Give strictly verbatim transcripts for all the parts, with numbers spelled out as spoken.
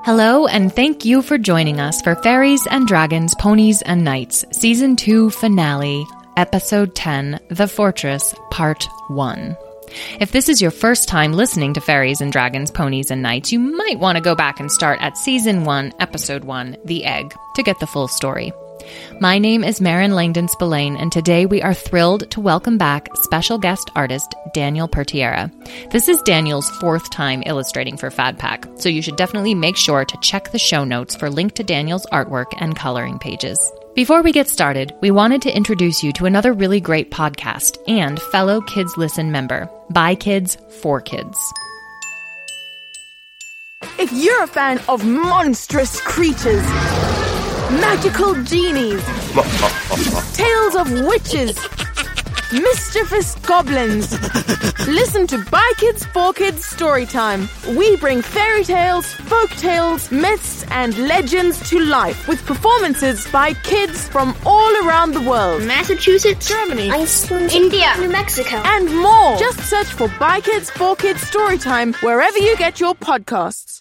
Hello, and thank you for joining us for Fairies and Dragons, Ponies and Knights, Season two Finale, Episode ten, The Fortress, Part one. If this is your first time listening to Fairies and Dragons, Ponies and Knights, you might want to go back and start at Season one, Episode one, The Egg, to get the full story. My name is Marin Langdon Spillane, and today we are thrilled to welcome back special guest artist Daniel Pertiera. This is Daniel's fourth time illustrating for FadPack, so you should definitely make sure to check the show notes for link to Daniel's artwork and coloring pages. Before we get started, we wanted to introduce you to another really great podcast and fellow Kids Listen member, By Kids, For Kids. If you're a fan of monstrous creatures, magical genies, tales of witches, mischievous goblins, listen to By Kids For Kids Storytime. We bring fairy tales, folk tales, myths, and legends to life with performances by kids from all around the world. Massachusetts, Germany, Iceland, India, New Mexico, and more. Just search for By Kids For Kids Storytime wherever you get your podcasts.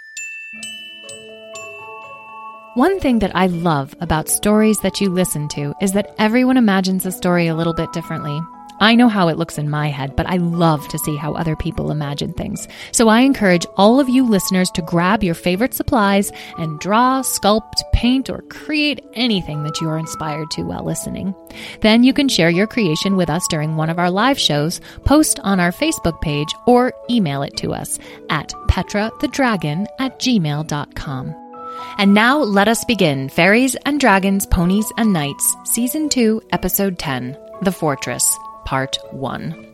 One thing that I love about stories that you listen to is that everyone imagines the story a little bit differently. I know how it looks in my head, but I love to see how other people imagine things. So I encourage all of you listeners to grab your favorite supplies and draw, sculpt, paint, or create anything that you are inspired to while listening. Then you can share your creation with us during one of our live shows, post on our Facebook page, or email it to us at petrathedragon at gmail dot com. And now let us begin Fairies and Dragons, Ponies and Knights, Season two, Episode ten, The Fortress, Part one.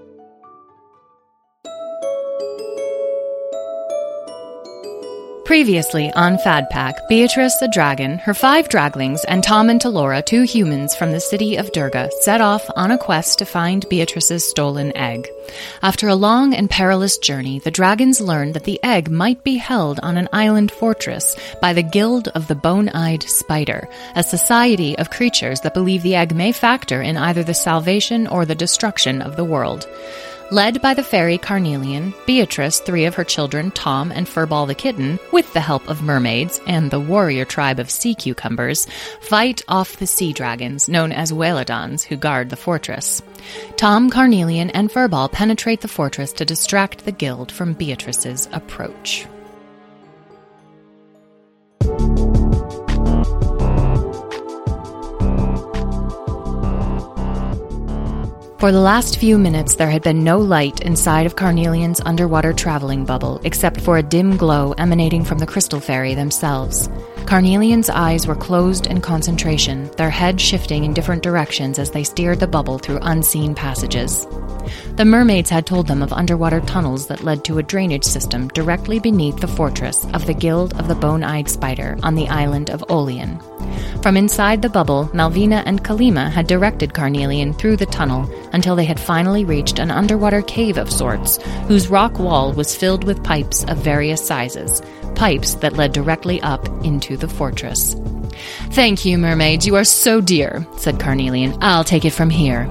Previously on FadPack, Beatrice, a dragon, her five draglings, and Tom and Talora, two humans from the city of Durga, set off on a quest to find Beatrice's stolen egg. After a long and perilous journey, the dragons learned that the egg might be held on an island fortress by the Guild of the Bone-Eyed Spider, a society of creatures that believe the egg may factor in either the salvation or the destruction of the world. Led by the fairy Carnelian, Beatrice, three of her children, Tom and Furball the kitten, with the help of mermaids and the warrior tribe of sea cucumbers, fight off the sea dragons, known as Whalodons, who guard the fortress. Tom, Carnelian, and Furball penetrate the fortress to distract the guild from Beatrice's approach. For the last few minutes, there had been no light inside of Carnelian's underwater traveling bubble, except for a dim glow emanating from the Crystal Fairy themselves. Carnelian's eyes were closed in concentration, their head shifting in different directions as they steered the bubble through unseen passages. The mermaids had told them of underwater tunnels that led to a drainage system directly beneath the fortress of the Guild of the Bone-Eyed Spider on the island of Olean. From inside the bubble, Malvina and Kalima had directed Carnelian through the tunnel until they had finally reached an underwater cave of sorts, whose rock wall was filled with pipes of various sizes, pipes that led directly up into the fortress. "Thank you, mermaids, you are so dear," said Carnelian. "I'll take it from here."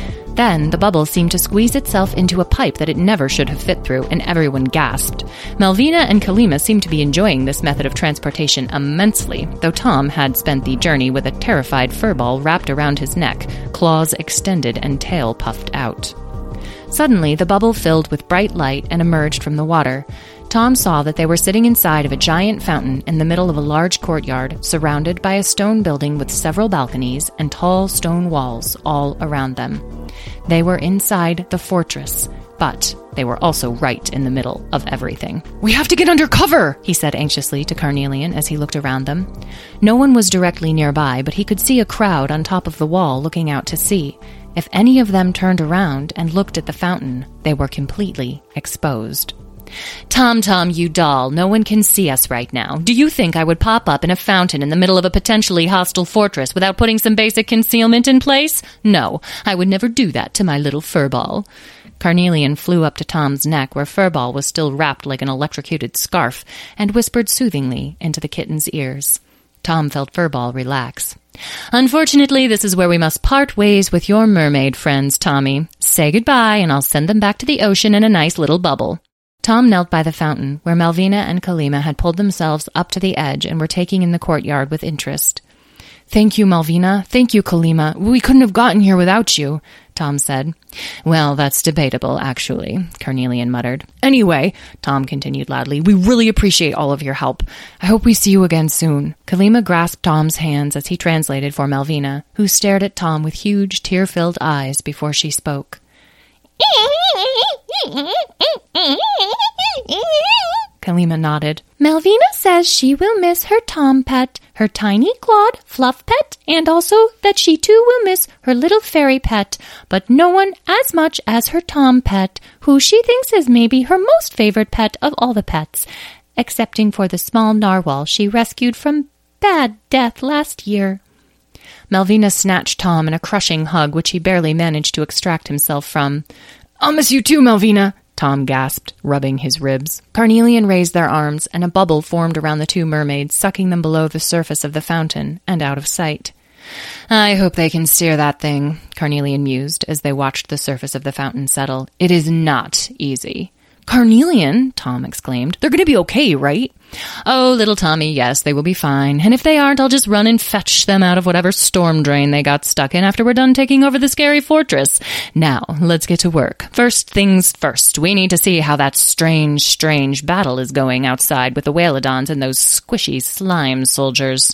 Then the bubble seemed to squeeze itself into a pipe that it never should have fit through, and everyone gasped. Malvina and Kalima seemed to be enjoying this method of transportation immensely, though Tom had spent the journey with a terrified furball wrapped around his neck, claws extended and tail puffed out. Suddenly, the bubble filled with bright light and emerged from the water. Tom saw that they were sitting inside of a giant fountain in the middle of a large courtyard, surrounded by a stone building with several balconies and tall stone walls all around them. They were inside the fortress, but they were also right in the middle of everything. "We have to get under cover," he said anxiously to Carnelian as he looked around them. No one was directly nearby, but he could see a crowd on top of the wall looking out to sea. If any of them turned around and looked at the fountain, they were completely exposed. "Tom, Tom, you doll, no one can see us right now. Do you think I would pop up in a fountain in the middle of a potentially hostile fortress without putting some basic concealment in place? No, I would never do that to my little furball." Carnelian flew up to Tom's neck where Furball was still wrapped like an electrocuted scarf and whispered soothingly into the kitten's ears. Tom felt Furball relax. "Unfortunately, this is where we must part ways with your mermaid friends, Tommy. Say goodbye and I'll send them back to the ocean in a nice little bubble." Tom knelt by the fountain, where Malvina and Kalima had pulled themselves up to the edge and were taking in the courtyard with interest. "Thank you, Malvina. Thank you, Kalima. We couldn't have gotten here without you," Tom said. "Well, that's debatable, actually," Carnelian muttered. "Anyway," Tom continued loudly, "we really appreciate all of your help. I hope we see you again soon." Kalima grasped Tom's hands as he translated for Malvina, who stared at Tom with huge, tear-filled eyes before she spoke. Kalima nodded. "Malvina says she will miss her Tom pet, her tiny clawed fluff pet, and also that she too will miss her little fairy pet, but no one as much as her Tom pet, who she thinks is maybe her most favorite pet of all the pets, excepting for the small narwhal she rescued from bad death last year." Malvina snatched Tom in a crushing hug, which he barely managed to extract himself from. "I'll miss you too, Malvina," Tom gasped, rubbing his ribs. Carnelian raised their arms, and a bubble formed around the two mermaids, sucking them below the surface of the fountain and out of sight. "I hope they can steer that thing," Carnelian mused as they watched the surface of the fountain settle. "It is not easy." "Carnelian," Tom exclaimed, "they're going to be okay, right?" "Oh, little Tommy, yes, they will be fine. And if they aren't, I'll just run and fetch them out of whatever storm drain they got stuck in after we're done taking over the scary fortress. Now, let's get to work. First things first, we need to see how that strange, strange battle is going outside with the Whalodons and those squishy slime soldiers."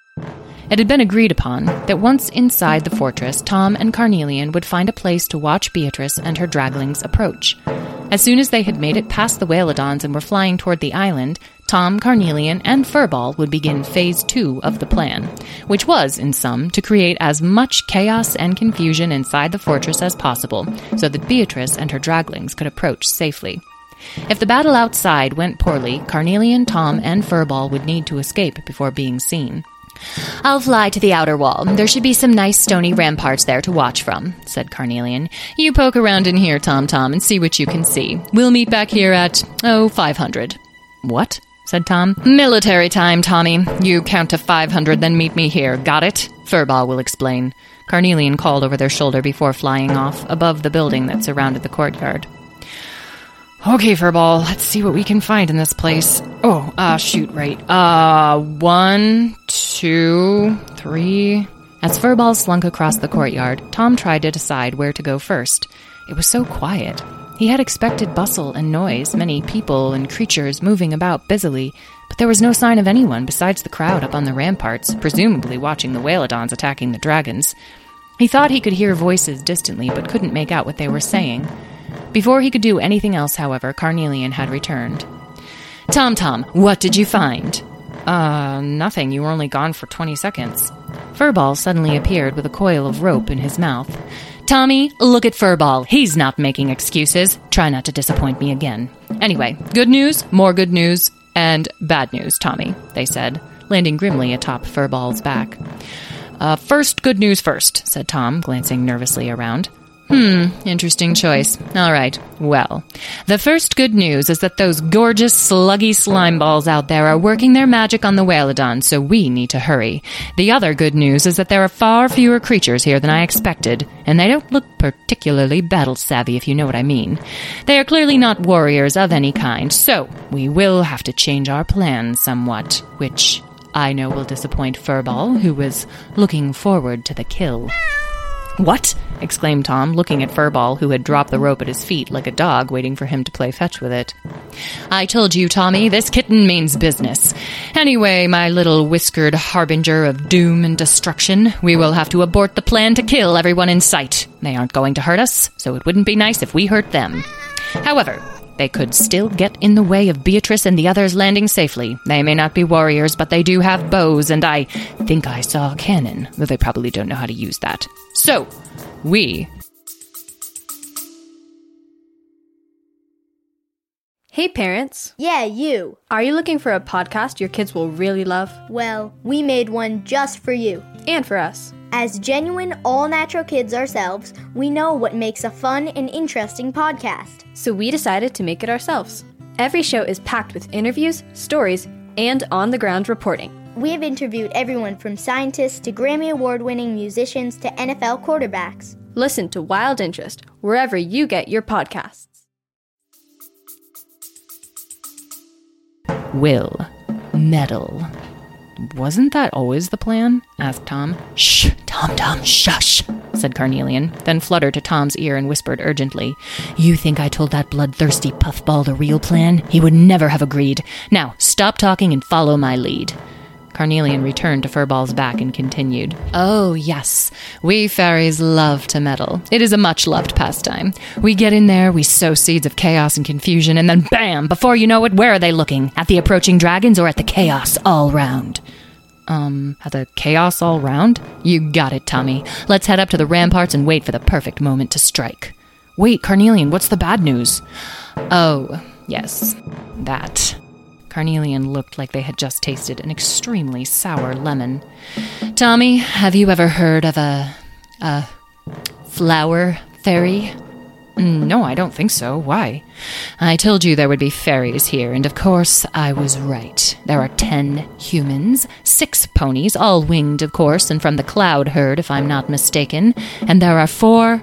It had been agreed upon that once inside the fortress, Tom and Carnelian would find a place to watch Beatrice and her draglings approach. As soon as they had made it past the Whalodons and were flying toward the island, Tom, Carnelian, and Furball would begin phase two of the plan, which was, in sum, to create as much chaos and confusion inside the fortress as possible, so that Beatrice and her draglings could approach safely. If the battle outside went poorly, Carnelian, Tom, and Furball would need to escape before being seen. "I'll fly to the outer wall. There should be some nice stony ramparts there to watch from," said Carnelian. "You poke around in here, Tom-Tom, and see what you can see. We'll meet back here at, oh, five hundred. "What?" said Tom. "Military time, Tommy. You count to five hundred, then meet me here. Got it?" Furball will explain. Carnelian called over their shoulder before flying off, above the building that surrounded the courtyard. "Okay, Furball, let's see what we can find in this place. Oh, uh, shoot, right. Uh, one, two, three..." As Furball slunk across the courtyard, Tom tried to decide where to go first. It was so quiet. He had expected bustle and noise, many people and creatures moving about busily, but there was no sign of anyone besides the crowd up on the ramparts, presumably watching the Whalodons attacking the dragons. He thought he could hear voices distantly, but couldn't make out what they were saying. Before he could do anything else, however, Carnelian had returned. "Tom-Tom, what did you find?" Uh, nothing. You were only gone for twenty seconds. Furball suddenly appeared with a coil of rope in his mouth. "Tommy, look at Furball. He's not making excuses. Try not to disappoint me again. Anyway, good news, more good news, and bad news, Tommy," they said, landing grimly atop Furball's back. Uh, first, good news first," said Tom, glancing nervously around. Hmm, interesting choice. All right, well, the first good news is that those gorgeous, sluggy slime balls out there are working their magic on the Whalodon, so we need to hurry. The other good news is that there are far fewer creatures here than I expected, and they don't look particularly battle-savvy, if you know what I mean. They are clearly not warriors of any kind, so we will have to change our plans somewhat, which I know will disappoint Furball, who was looking forward to the kill. "What?" exclaimed Tom, looking at Furball, who had dropped the rope at his feet like a dog waiting for him to play fetch with it. "I told you, Tommy, this kitten means business. Anyway, my little whiskered harbinger of doom and destruction, we will have to abort the plan to kill everyone in sight. They aren't going to hurt us, so it wouldn't be nice if we hurt them. However, they could still get in the way of Beatrice and the others landing safely. They may not be warriors, but they do have bows, and I think I saw a cannon, though they probably don't know how to use that. So, we..." Hey parents! Yeah, you. Are you looking for a podcast your kids will really love? Well, we made one just for you. And for us. As genuine, all-natural kids ourselves, we know what makes a fun and interesting podcast. So we decided to make it ourselves. Every show is packed with interviews, stories, and on-the-ground reporting. We have interviewed everyone from scientists to Grammy Award-winning musicians to N F L quarterbacks. Listen to Wild Interest wherever you get your podcasts. will meddle. Wasn't that always the plan? Asked Tom. Shh, Tom, Tom, shush, said Carnelian, then fluttered to Tom's ear and whispered urgently, You think I told that bloodthirsty puffball the real plan? He would never have agreed. Now, stop talking and follow my lead. Carnelian returned to Furball's back and continued, Oh, yes, we fairies love to meddle. It is a much-loved pastime. We get in there, we sow seeds of chaos and confusion, and then bam, before you know it, where are they looking? At the approaching dragons or at the chaos all round? Um, at the chaos all round? You got it, Tommy. Let's head up to the ramparts and wait for the perfect moment to strike. Wait, Carnelian, what's the bad news? Oh, yes, that. Carnelian looked like they had just tasted an extremely sour lemon. Tommy, have you ever heard of a... a... flower fairy? No, I don't think so. Why? I told you there would be fairies here, and of course, I was right. There are ten humans, six ponies, all winged, of course, and from the cloud herd, if I'm not mistaken, and there are four...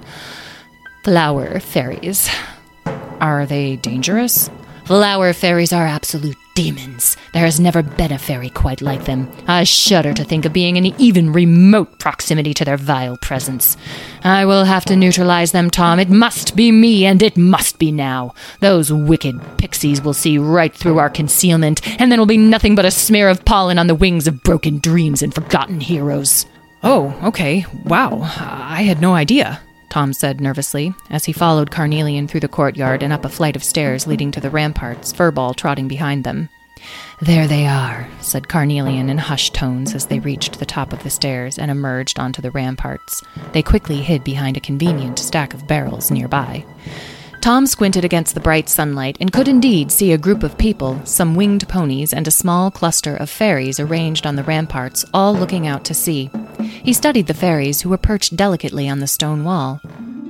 flower fairies. Are they dangerous? Flower fairies are absolute demons. There has never been a fairy quite like them. I shudder to think of being in even remote proximity to their vile presence. I will have to neutralize them, Tom. It must be me, and it must be now. Those wicked pixies will see right through our concealment, and then will be nothing but a smear of pollen on the wings of broken dreams and forgotten heroes. Oh, okay. Wow. I had no idea, Tom said nervously, as he followed Carnelian through the courtyard and up a flight of stairs leading to the ramparts, Furball trotting behind them. There they are, said Carnelian in hushed tones as they reached the top of the stairs and emerged onto the ramparts. They quickly hid behind a convenient stack of barrels nearby. Tom squinted against the bright sunlight and could indeed see a group of people, some winged ponies, and a small cluster of fairies arranged on the ramparts, all looking out to sea. He studied the fairies, who were perched delicately on the stone wall.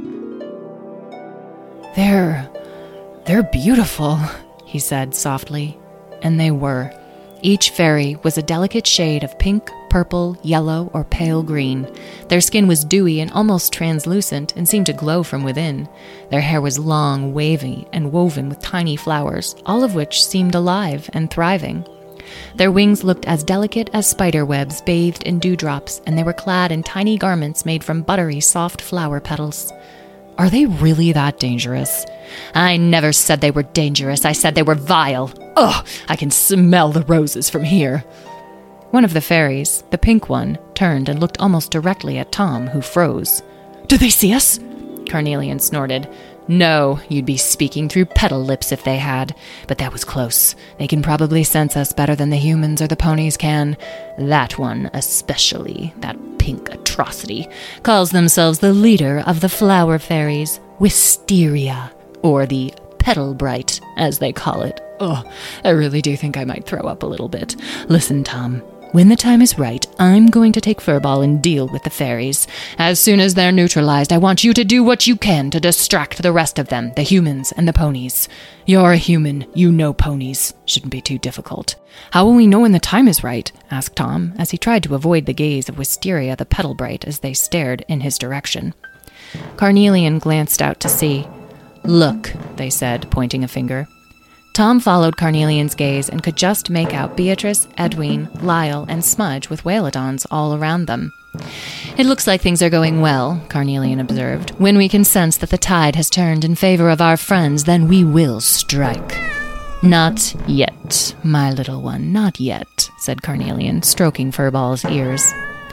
They're... they're beautiful, he said softly. And they were. Each fairy was a delicate shade of pink, purple, yellow, or pale green. Their skin was dewy and almost translucent and seemed to glow from within. Their hair was long, wavy, and woven with tiny flowers, all of which seemed alive and thriving. Their wings looked as delicate as spider webs bathed in dewdrops, and they were clad in tiny garments made from buttery, soft flower petals. Are they really that dangerous? I never said they were dangerous. I said they were vile. Ugh, I can smell the roses from here. One of the fairies, the pink one, turned and looked almost directly at Tom, who froze. Do they see us? Carnelian snorted. No, you'd be speaking through petal lips if they had. But that was close. They can probably sense us better than the humans or the ponies can. That one especially, that pink atrocity, calls themselves the leader of the flower fairies, Wisteria, or the Petal Bright, as they call it. Oh, I really do think I might throw up a little bit. Listen, Tom. When the time is right, I'm going to take Furball and deal with the fairies. As soon as they're neutralized, I want you to do what you can to distract the rest of them, the humans and the ponies. You're a human. You know ponies. Shouldn't be too difficult. How will we know when the time is right? Asked Tom, as he tried to avoid the gaze of Wisteria the Petal Bright as they stared in his direction. Carnelian glanced out to sea. Look, they said, pointing a finger. Tom followed Carnelian's gaze and could just make out Beatrice, Edwin, Lyle, and Smudge with Whalodons all around them. It looks like things are going well, Carnelian observed. When we can sense that the tide has turned in favor of our friends, then we will strike. Not yet, my little one, not yet, said Carnelian, stroking Furball's ears.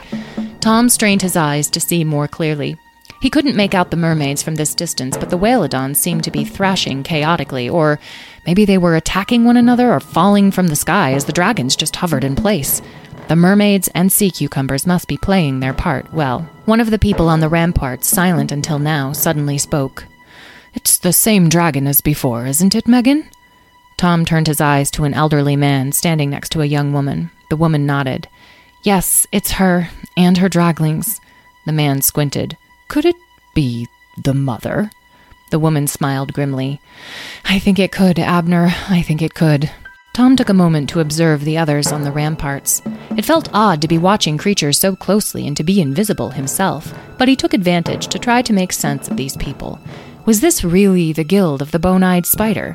Tom strained his eyes to see more clearly. He couldn't make out the mermaids from this distance, but the Whalodons seemed to be thrashing chaotically, or maybe they were attacking one another or falling from the sky as the dragons just hovered in place. The mermaids and sea cucumbers must be playing their part well. One of the people on the ramparts, silent until now, suddenly spoke. It's the same dragon as before, isn't it, Megan? Tom turned his eyes to an elderly man standing next to a young woman. The woman nodded. Yes, it's her, and her draglings. The man squinted. Could it be the mother? The woman smiled grimly. I think it could, Abner. I think it could. Tom took a moment to observe the others on the ramparts. It felt odd to be watching creatures so closely and to be invisible himself, but he took advantage to try to make sense of these people. Was this really the guild of the Bone-Eyed Spider?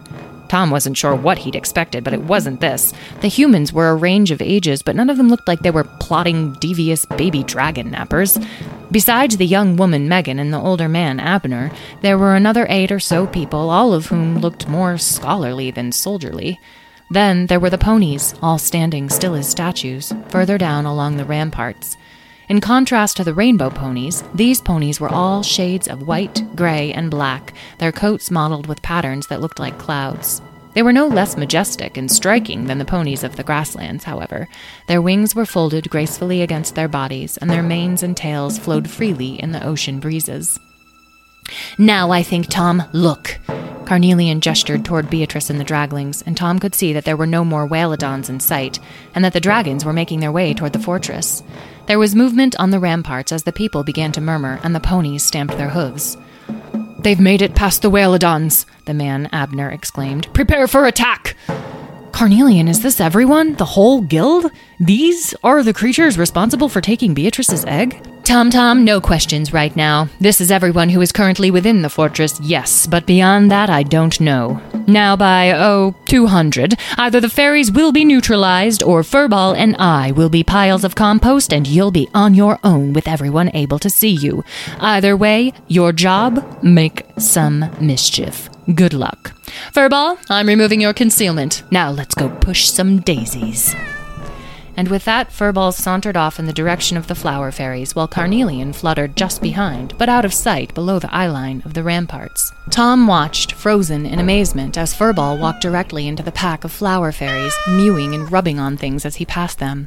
Tom wasn't sure what he'd expected, but it wasn't this. The humans were a range of ages, but none of them looked like they were plotting, devious baby dragon nappers. Besides the young woman Megan and the older man Abner, there were another eight or so people, all of whom looked more scholarly than soldierly. Then there were the ponies, all standing still as statues, further down along the ramparts. In contrast to the rainbow ponies, these ponies were all shades of white, gray, and black, their coats mottled with patterns that looked like clouds. They were no less majestic and striking than the ponies of the grasslands, however. Their wings were folded gracefully against their bodies, and their manes and tails flowed freely in the ocean breezes. "Now I think, Tom, look." Carnelian gestured toward Beatrice and the draglings, and Tom could see that there were no more Whalodons in sight, and that the dragons were making their way toward the fortress. There was movement on the ramparts as the people began to murmur, and the ponies stamped their hooves. "They've made it past the Whalodons," the man Abner exclaimed. "Prepare for attack!" "Carnelian, is this everyone? The whole guild? These are the creatures responsible for taking Beatrice's egg?" Tom, Tom, no questions right now. This is everyone who is currently within the fortress, yes, but beyond that I don't know. Now by, oh, two hundred, either the fairies will be neutralized, or Furball and I will be piles of compost, and you'll be on your own with everyone able to see you. Either way, your job, make some mischief. Good luck. Furball, I'm removing your concealment. Now let's go push some daisies. And with that, Furball sauntered off in the direction of the flower fairies, while Carnelian fluttered just behind, but out of sight below the eyeline of the ramparts. Tom watched, frozen in amazement, as Furball walked directly into the pack of flower fairies, mewing and rubbing on things as he passed them.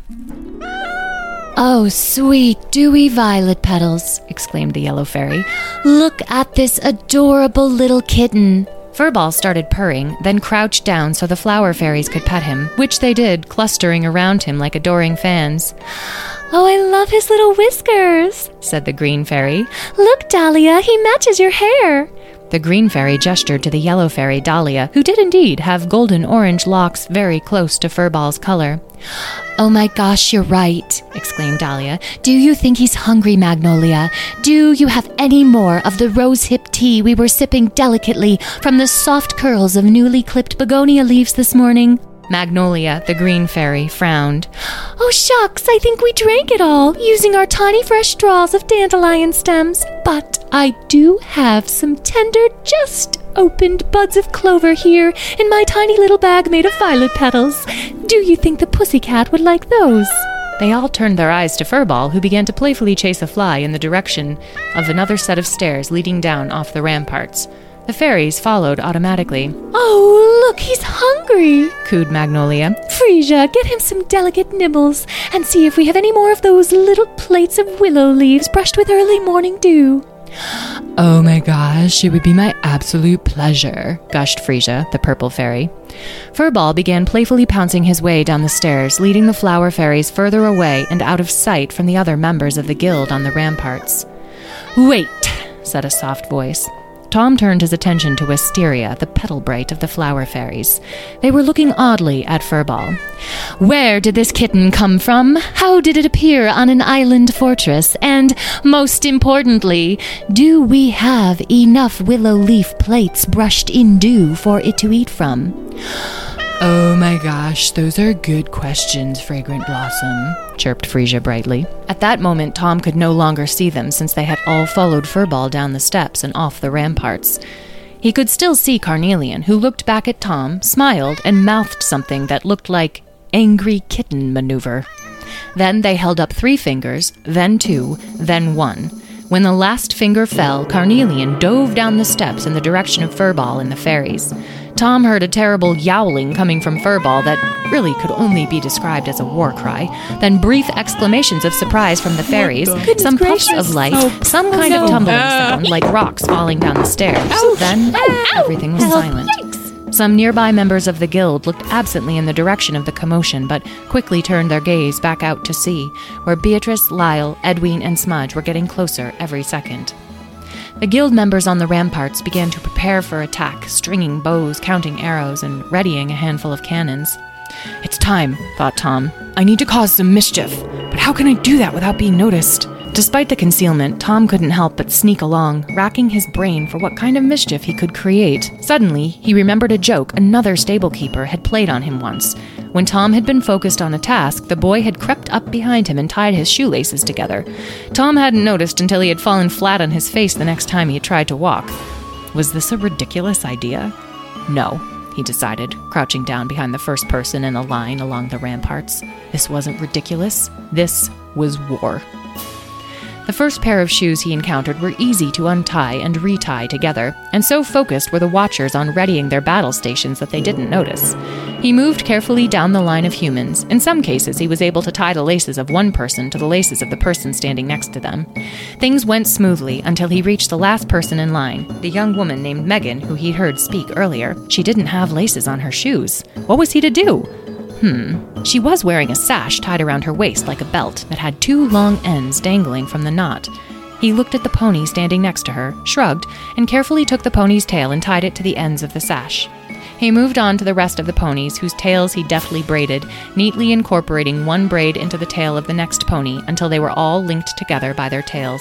"Oh, sweet, dewy violet petals," exclaimed the yellow fairy. "Look at this adorable little kitten." Furball started purring, then crouched down so the flower fairies could pet him, which they did, clustering around him like adoring fans. "Oh, I love his little whiskers," said the green fairy. "Look, Dahlia, he matches your hair." The green fairy gestured to the yellow fairy, Dahlia, who did indeed have golden-orange locks very close to Furball's color. "Oh my gosh, you're right," exclaimed Dahlia. "Do you think he's hungry, Magnolia? Do you have any more of the rose-hip tea we were sipping delicately from the soft curls of newly clipped begonia leaves this morning?" Magnolia, the green fairy, frowned. "Oh, shucks, I think we drank it all, using our tiny fresh straws of dandelion stems. But I do have some tender, just opened buds of clover here in my tiny little bag made of violet petals. Do you think the pussycat would like those?" They all turned their eyes to Furball, who began to playfully chase a fly in the direction of another set of stairs leading down off the ramparts. The fairies followed automatically. "Oh, look, he's hungry," cooed Magnolia. "Frisia, get him some delicate nibbles, and see if we have any more of those little plates of willow leaves brushed with early morning dew." "Oh my gosh, it would be my absolute pleasure," gushed Frisia, the purple fairy. Furball began playfully pouncing his way down the stairs, leading the flower fairies further away and out of sight from the other members of the guild on the ramparts. "Wait," said a soft voice. Tom turned his attention to Wisteria, the petal bright of the flower fairies. They were looking oddly at Furball. "Where did this kitten come from? How did it appear on an island fortress? And, most importantly, do we have enough willow leaf plates brushed in dew for it to eat from?" "Oh my gosh, those are good questions, Fragrant Blossom," chirped Frisia brightly. At that moment, Tom could no longer see them, since they had all followed Furball down the steps and off the ramparts. He could still see Carnelian, who looked back at Tom, smiled, and mouthed something that looked like angry kitten maneuver. Then they held up three fingers, then two, then one. When the last finger fell, Carnelian dove down the steps in the direction of Furball and the fairies. Tom heard a terrible yowling coming from Furball that really could only be described as a war cry, then brief exclamations of surprise from the fairies, Goodness some puffs gracious. of light, Oh, some oh, kind no. of tumbling Uh. sound like rocks falling down the stairs. Ouch. Then Ow. everything was Help. silent. Some nearby members of the guild looked absently in the direction of the commotion, but quickly turned their gaze back out to sea, where Beatrice, Lyle, Edwin, and Smudge were getting closer every second. The guild members on the ramparts began to prepare for attack, stringing bows, counting arrows, and readying a handful of cannons. "It's time," thought Tom. "I need to cause some mischief, but how can I do that without being noticed?" Despite the concealment, Tom couldn't help but sneak along, racking his brain for what kind of mischief he could create. Suddenly, he remembered a joke another stablekeeper had played on him once. When Tom had been focused on a task, the boy had crept up behind him and tied his shoelaces together. Tom hadn't noticed until he had fallen flat on his face the next time he had tried to walk. Was this a ridiculous idea? No, he decided, crouching down behind the first person in a line along the ramparts. This wasn't ridiculous. This was war. The first pair of shoes he encountered were easy to untie and retie together, and so focused were the watchers on readying their battle stations that they didn't notice. He moved carefully down the line of humans. In some cases, he was able to tie the laces of one person to the laces of the person standing next to them. Things went smoothly until he reached the last person in line, the young woman named Megan, who he'd heard speak earlier. She didn't have laces on her shoes. What was he to do? Hmm. She was wearing a sash tied around her waist like a belt that had two long ends dangling from the knot. He looked at the pony standing next to her, shrugged, and carefully took the pony's tail and tied it to the ends of the sash. He moved on to the rest of the ponies, whose tails he deftly braided, neatly incorporating one braid into the tail of the next pony until they were all linked together by their tails.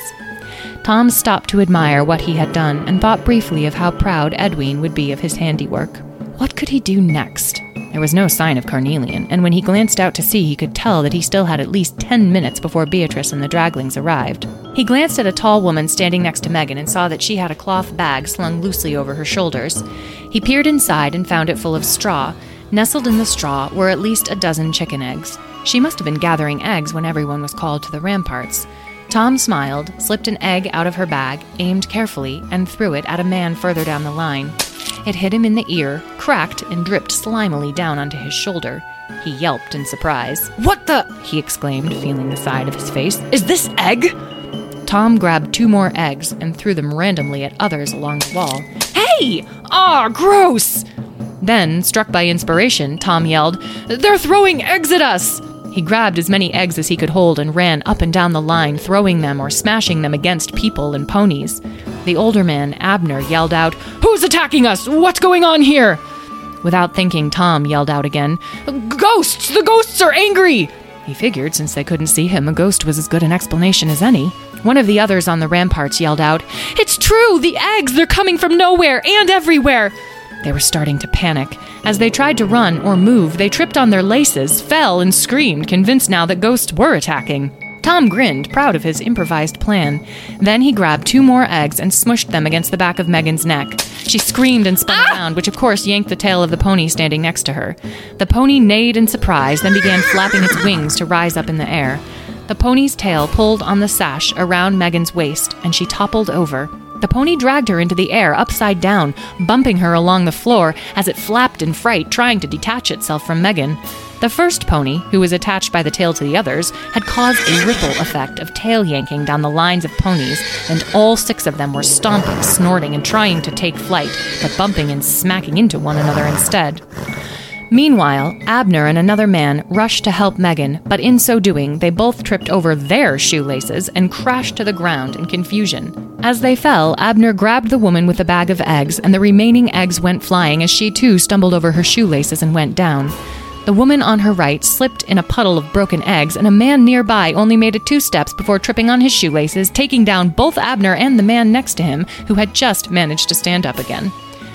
Tom stopped to admire what he had done and thought briefly of how proud Edwin would be of his handiwork. What could he do next? There was no sign of Carnelian, and when he glanced out to sea, he could tell that he still had at least ten minutes before Beatrice and the Draglings arrived. He glanced at a tall woman standing next to Megan and saw that she had a cloth bag slung loosely over her shoulders. He peered inside and found it full of straw. Nestled in the straw were at least a dozen chicken eggs. She must have been gathering eggs when everyone was called to the ramparts. Tom smiled, slipped an egg out of her bag, aimed carefully, and threw it at a man further down the line. It hit him in the ear, cracked, and dripped slimily down onto his shoulder. He yelped in surprise. "What the?" he exclaimed, feeling the side of his face. "Is this egg?" Tom grabbed two more eggs and threw them randomly at others along the wall. "Hey! Ah, gross!" Then, struck by inspiration, Tom yelled, "They're throwing eggs at us!" He grabbed as many eggs as he could hold and ran up and down the line, throwing them or smashing them against people and ponies. The older man, Abner, yelled out, "Who's attacking us? What's going on here?" Without thinking, Tom yelled out again, "Ghosts! The ghosts are angry!" He figured since they couldn't see him, a ghost was as good an explanation as any. One of the others on the ramparts yelled out, "It's true! The eggs! They're coming from nowhere and everywhere!" They were starting to panic. As they tried to run or move, they tripped on their laces, fell, and screamed, convinced now that ghosts were attacking. Tom grinned, proud of his improvised plan. Then he grabbed two more eggs and smushed them against the back of Megan's neck. She screamed and spun ah! around, which of course yanked the tail of the pony standing next to her. The pony neighed in surprise, then began flapping its wings to rise up in the air. The pony's tail pulled on the sash around Megan's waist, and she toppled over. The pony dragged her into the air upside down, bumping her along the floor as it flapped in fright, trying to detach itself from Megan. The first pony, who was attached by the tail to the others, had caused a ripple effect of tail yanking down the lines of ponies, and all six of them were stomping, snorting, and trying to take flight, but bumping and smacking into one another instead. Meanwhile, Abner and another man rushed to help Megan, but in so doing, they both tripped over their shoelaces and crashed to the ground in confusion. As they fell, Abner grabbed the woman with the bag of eggs, and the remaining eggs went flying as she too stumbled over her shoelaces and went down. The woman on her right slipped in a puddle of broken eggs, and a man nearby only made it two steps before tripping on his shoelaces, taking down both Abner and the man next to him, who had just managed to stand up again.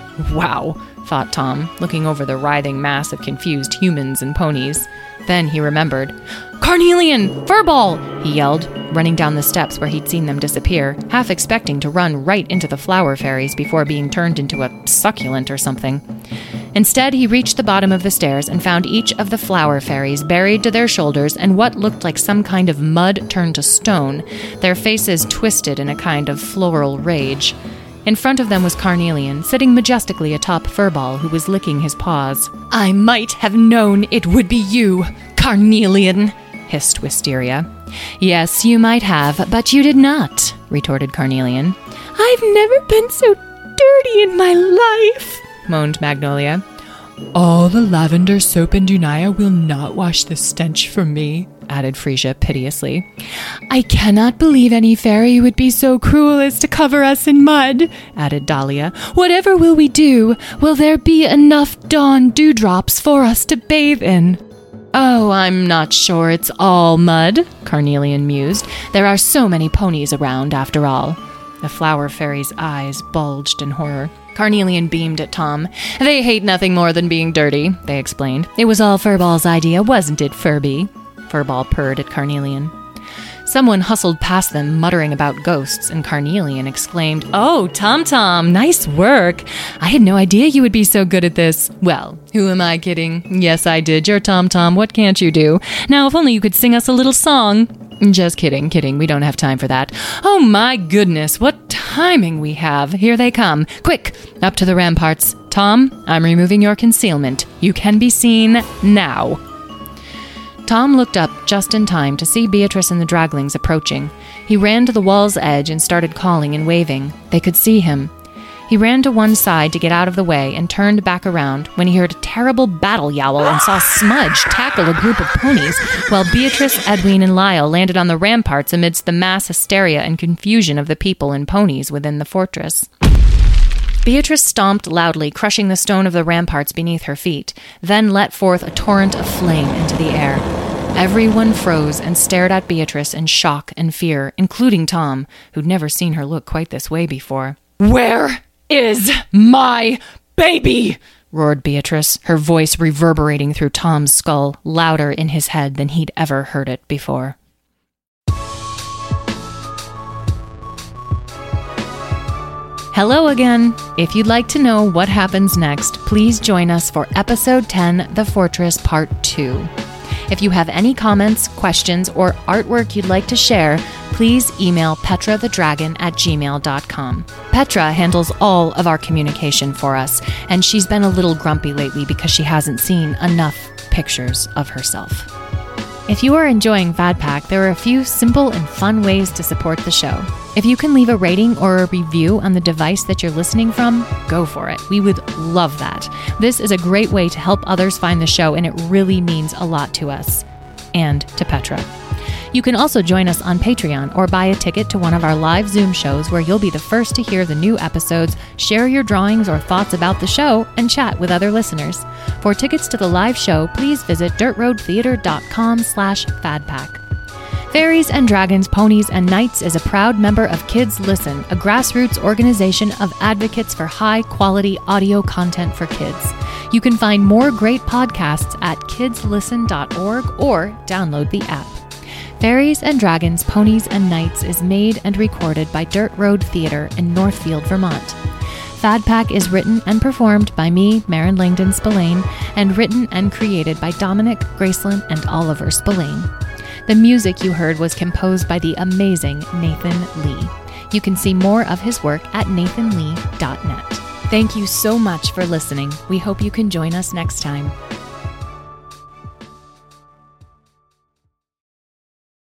Wow, thought Tom, looking over the writhing mass of confused humans and ponies. Then he remembered. "Carnelian! Furball!" he yelled, running down the steps where he'd seen them disappear, half expecting to run right into the flower fairies before being turned into a succulent or something. Instead, he reached the bottom of the stairs and found each of the flower fairies buried to their shoulders in what looked like some kind of mud turned to stone, their faces twisted in a kind of floral rage. In front of them was Carnelian, sitting majestically atop Furball, who was licking his paws. "I might have known it would be you, Carnelian," hissed Wisteria. "Yes, you might have, but you did not," retorted Carnelian. "I've never been so dirty in my life," moaned Magnolia. "All the lavender soap in Dunia will not wash the stench from me," added Frisia piteously. "I cannot believe any fairy would be so cruel as to cover us in mud," added Dahlia. "Whatever will we do? Will there be enough dawn dewdrops for us to bathe in?" Oh, I'm not sure it's all mud, Carnelian mused. There are so many ponies around, after all. The flower fairy's eyes bulged in horror. Carnelian beamed at Tom. They hate nothing more than being dirty, they explained. It was all Furball's idea, wasn't it, Furby? Furball purred at Carnelian. Someone hustled past them, muttering about ghosts, and Carnelian exclaimed, Oh, Tom-Tom, nice work. I had no idea you would be so good at this. Well, who am I kidding? Yes, I did. You're Tom-Tom. What can't you do? Now, if only you could sing us a little song. Just kidding, kidding. We don't have time for that. Oh, my goodness, what timing we have. Here they come. Quick, up to the ramparts. Tom, I'm removing your concealment. You can be seen now. Tom looked up just in time to see Beatrice and the Draglings approaching. He ran to the wall's edge and started calling and waving. They could see him. He ran to one side to get out of the way and turned back around when he heard a terrible battle yowl and saw Smudge tackle a group of ponies, while Beatrice, Edwin, and Lyle landed on the ramparts amidst the mass hysteria and confusion of the people and ponies within the fortress. Beatrice stomped loudly, crushing the stone of the ramparts beneath her feet, then let forth a torrent of flame into the air. Everyone froze and stared at Beatrice in shock and fear, including Tom, who'd never seen her look quite this way before. Where is my baby? Roared Beatrice, her voice reverberating through Tom's skull, louder in his head than he'd ever heard it before. Hello again. If you'd like to know what happens next, please join us for Episode ten, The Fortress Part two. If you have any comments, questions, or artwork you'd like to share, please email petra the dragon at gmail dot com. Petra handles all of our communication for us, and she's been a little grumpy lately because she hasn't seen enough pictures of herself. If you are enjoying FadPack, there are a few simple and fun ways to support the show. If you can leave a rating or a review on the device that you're listening from, go for it. We would love that. This is a great way to help others find the show, and it really means a lot to us and to Petra. You can also join us on Patreon or buy a ticket to one of our live Zoom shows where you'll be the first to hear the new episodes, share your drawings or thoughts about the show, and chat with other listeners. For tickets to the live show, please visit dirtroadtheater.com slash fadpack. Fairies and Dragons, Ponies, and Knights is a proud member of Kids Listen, a grassroots organization of advocates for high-quality audio content for kids. You can find more great podcasts at kids listen dot org or download the app. Fairies and Dragons, Ponies, and Knights is made and recorded by Dirt Road Theater in Northfield, Vermont. FadPack is written and performed by me, Maren Langdon Spillane, and written and created by Dominic, Graceland, and Oliver Spillane. The music you heard was composed by the amazing Nathan Lee. You can see more of his work at nathan lee dot net. Thank you so much for listening. We hope you can join us next time.